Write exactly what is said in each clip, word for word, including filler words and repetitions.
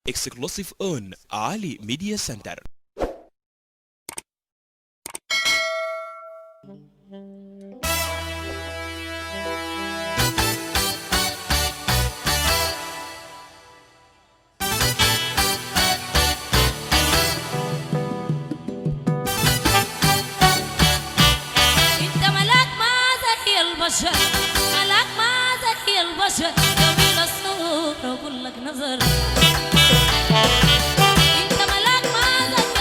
exclusive on Ali Media Center. انت ملاك ما زي البشر، ملاك ما زي البشر، جميل الصورة وكلك نظر. انت ملاك ما زي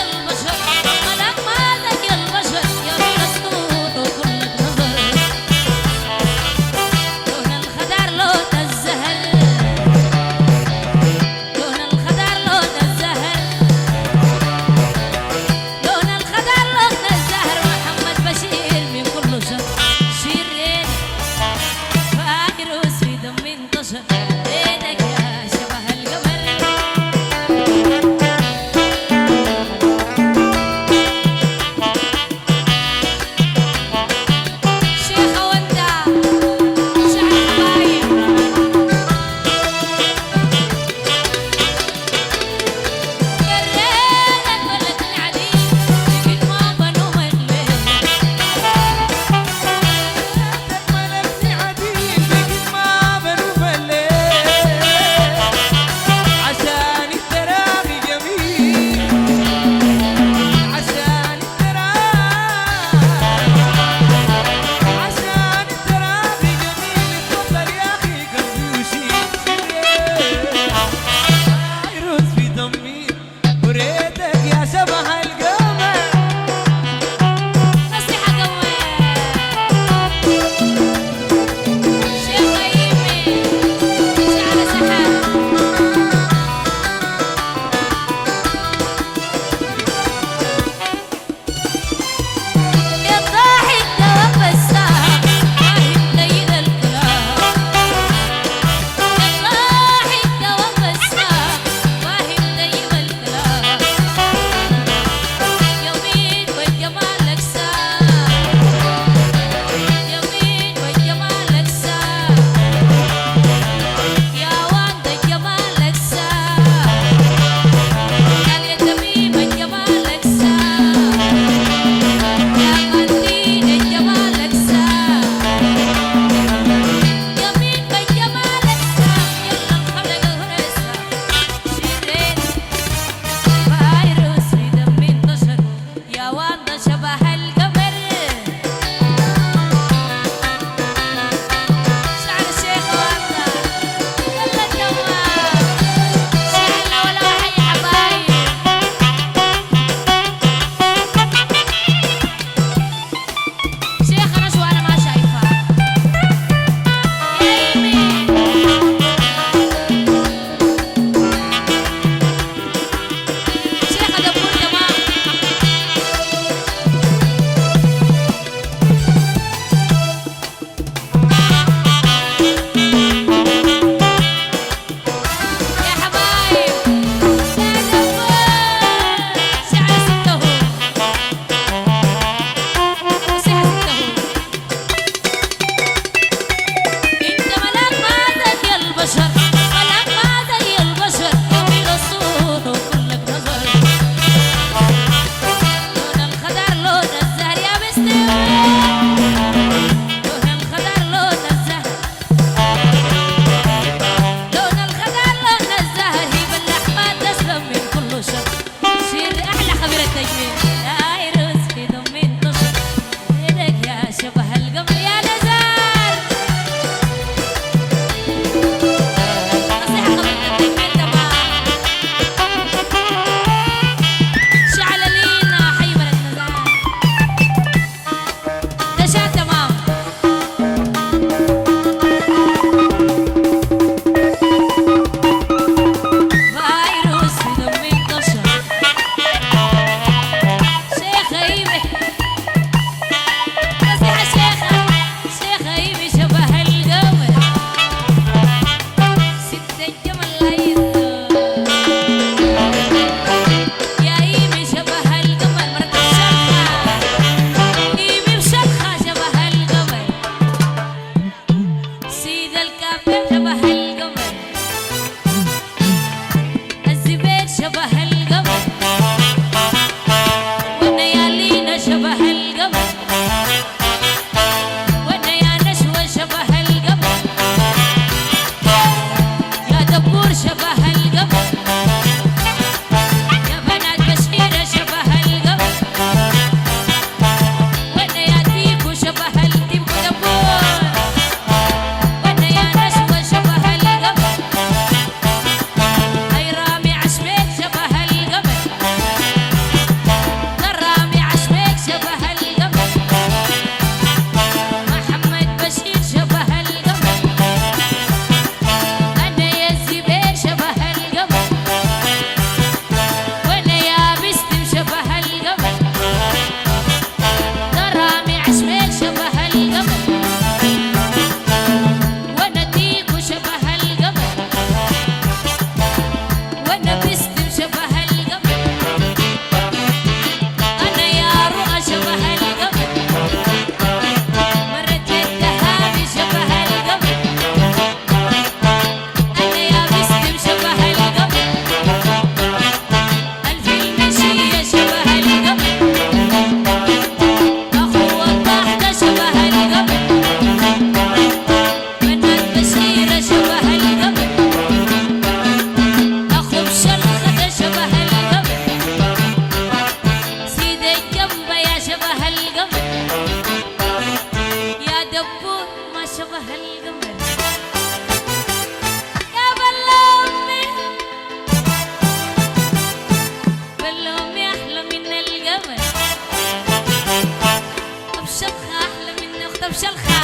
طب شلخة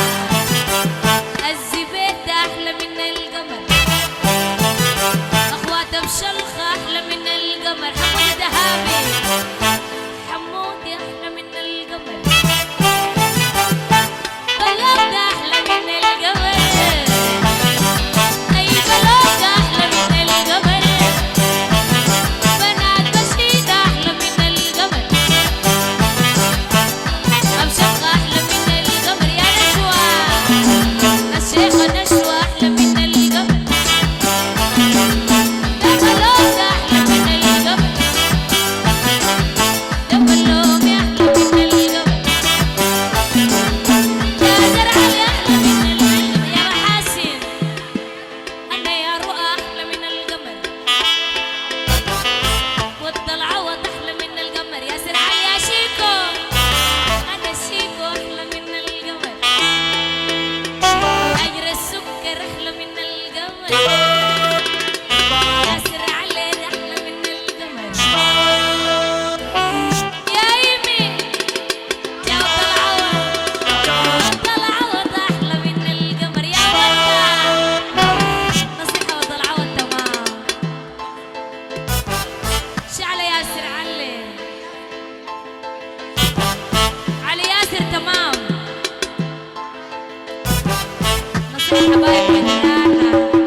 الزبيت أحلى من القمر، أخوات بشلخة أحلى من القمر، حمود دهابي حمودي أحلى من القمر، بلوت أحلى من القمر، أي بلوت أحلى من القمر، بنات بشيد أحلى من القمر، أبشخة أحلى من القمر يا نشوى، الشيخة نشوى أحلى من القمر، ده بلوت أحلى من القمر، ده بلومي أحلى من القمر، يا زرعلي أحلى من القمر، يا محاسن أنا يا رؤى أحلى من القمر، والضلعوة أحلى من القمر، يا زرعلي يا شيكو أنا شيكو أحلى من القمر، أجر السكر أحلى من القمر، يا زرعلي أحلى من القمر، يا إيمي يا الضلعوة الضلعوة أحلى من القمر، يا ودة نصيحة والضلعوة تمام، شعلة ياسر علي علي ياسر تمام، نصيحة حبايب مديانا،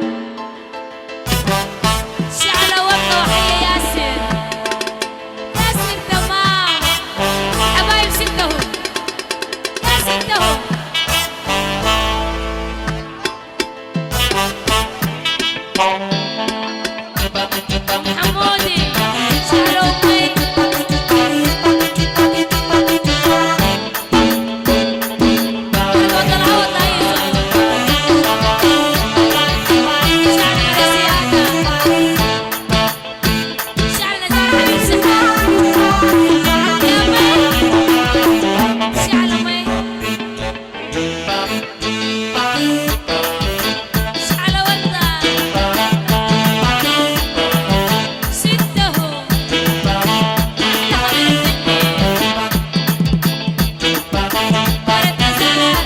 شعلة وردة وحية ياسر ياسر تمام، حبايب ستهم يا ستهم، أم حمودي شعلة أمي الوطلعوة طيزة، شعلة رسيادة، شعلة زار حبيب سحر، يا مي شعلة مي شعلة وردة ستهم أحلى خليل الدنيا، ورد زهر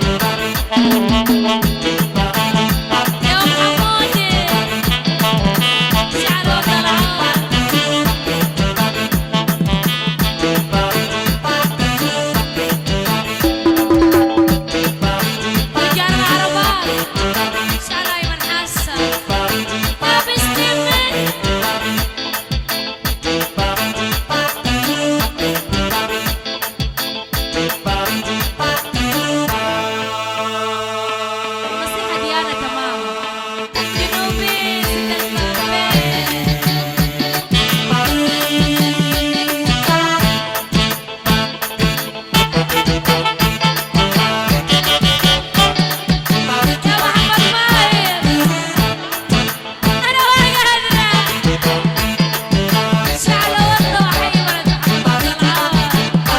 يا أم حمودي شعلة وطلعوة رجال العربات شعلة أيمن حسن يا بستمن نصيحة ديانة تمام، جنوبي ست الكافيه، يا محمد ماهر أنا ورقة هدرة، شعلة وردة وحي ولد محمد العوض،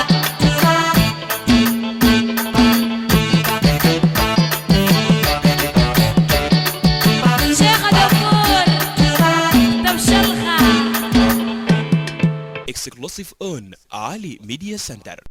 شيخة دبور طب شلخة exclusive on Ali Media Center.